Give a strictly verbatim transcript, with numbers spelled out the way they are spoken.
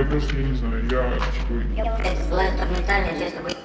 просто, я не знаю, я, типа, Это была инструментальная часть тобой.